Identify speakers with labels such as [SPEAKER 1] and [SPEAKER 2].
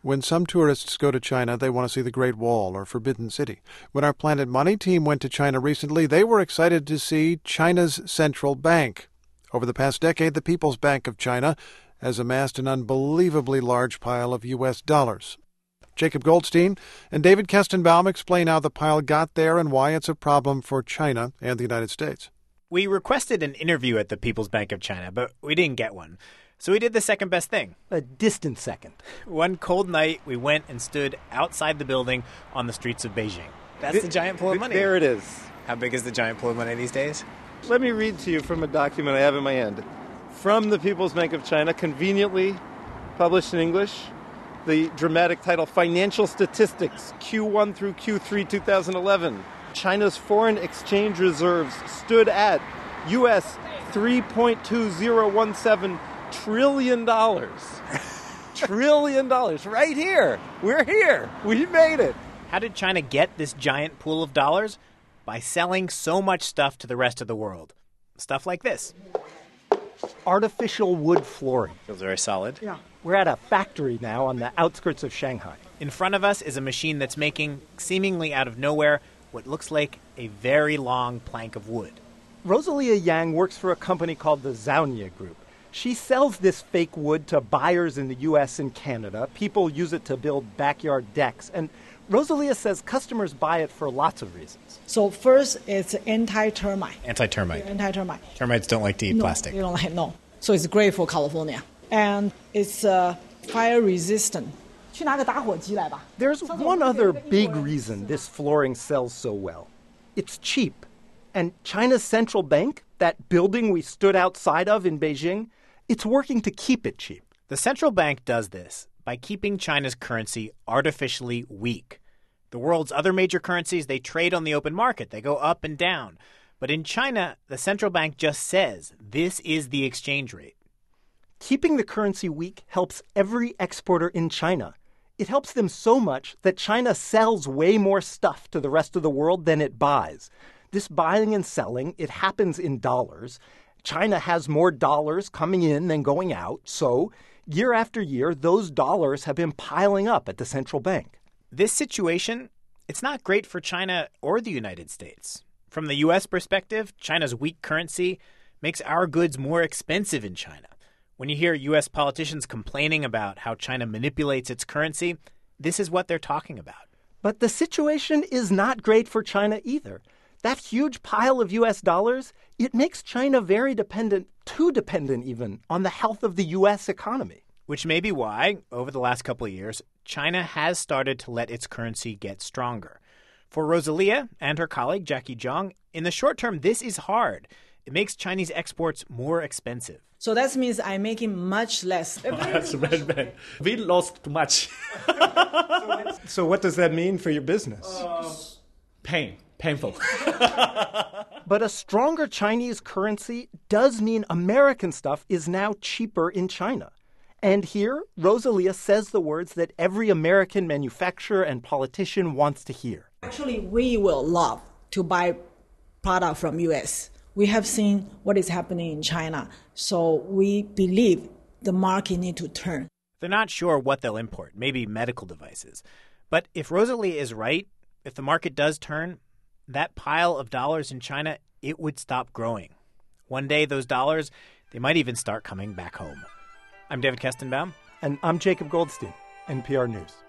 [SPEAKER 1] When some tourists go to China, they want to see the Great Wall or Forbidden City. When our Planet Money team went to China recently, they were excited to see China's central bank. Over the past decade, the People's Bank of China has amassed an unbelievably large pile of U.S. dollars. Jacob Goldstein and David Kestenbaum explain how the pile got there and why it's a problem for China and the United States.
[SPEAKER 2] We requested an interview at the People's Bank of China, but we didn't get one. So we did the second best thing.
[SPEAKER 3] A distant second.
[SPEAKER 2] One cold night, we went and stood outside the building on the streets of Beijing. That's the giant pool of money.
[SPEAKER 4] There it is.
[SPEAKER 2] How big is the giant pool of money these days?
[SPEAKER 4] Let me read to you from a document I have in my hand. From the People's Bank of China, conveniently published in English, the dramatic title, Financial Statistics, Q1 through Q3 2011. China's foreign exchange reserves stood at U.S. $3.2017 trillion. Trillion dollars. Right here. We're here. We made it.
[SPEAKER 2] How did China get this giant pool of dollars? By selling so much stuff to the rest of the world. Stuff like this.
[SPEAKER 3] Artificial wood flooring.
[SPEAKER 2] Feels very solid.
[SPEAKER 3] Yeah. We're at a factory now on the outskirts of Shanghai.
[SPEAKER 2] In front of us is a machine that's making, seemingly out of nowhere, what looks like a very long plank of wood.
[SPEAKER 3] Rosalia Yang works for a company called the Zaonie Group. She sells this fake wood to buyers in the U.S. and Canada. People use it to build backyard decks. And Rosalia says customers buy it for lots of reasons.
[SPEAKER 5] So first, it's anti-termite.
[SPEAKER 2] Anti-termite.
[SPEAKER 5] Anti-termite.
[SPEAKER 2] Termites don't like to eat plastic.
[SPEAKER 5] They don't like, no. So it's great for California. And it's fire resistant.
[SPEAKER 3] There's one other big reason this flooring sells so well. It's cheap. And China's central bank, that building we stood outside of in Beijing, it's working to keep it cheap.
[SPEAKER 2] The central bank does this by keeping China's currency artificially weak. The world's other major currencies, they trade on the open market. They go up and down. But in China, the central bank just says this is the exchange rate.
[SPEAKER 3] Keeping the currency weak helps every exporter in China. It helps them so much that China sells way more stuff to the rest of the world than it buys. This buying and selling, it happens in dollars. China has more dollars coming in than going out, so year after year, those dollars have been piling up at the central bank.
[SPEAKER 2] This situation, it's not great for China or the United States. From the U.S. perspective, China's weak currency makes our goods more expensive in China. When you hear U.S. politicians complaining about how China manipulates its currency, this is what they're talking about.
[SPEAKER 3] But the situation is not great for China either. That huge pile of U.S. dollars, it makes China very dependent, too dependent even, on the health of the U.S. economy.
[SPEAKER 2] Which may be why, over the last couple of years, China has started to let its currency get stronger. For Rosalia and her colleague, Jackie Zhang, in the short term, this is hard. It makes Chinese exports more expensive.
[SPEAKER 5] So that means I'm making much less.
[SPEAKER 6] That's bad. We lost too much.
[SPEAKER 4] So what does that mean for your business?
[SPEAKER 6] Painful.
[SPEAKER 3] But a stronger Chinese currency does mean American stuff is now cheaper in China. And here, Rosalia says the words that every American manufacturer and politician wants to hear.
[SPEAKER 5] Actually, we will love to buy product from U.S. We have seen what is happening in China, so we believe the market need to turn.
[SPEAKER 2] They're not sure what they'll import, maybe medical devices. But if Rosalia is right, if the market does turn, that pile of dollars in China, it would stop growing. One day, those dollars, they might even start coming back home. I'm David Kestenbaum.
[SPEAKER 3] And I'm Jacob Goldstein, NPR News.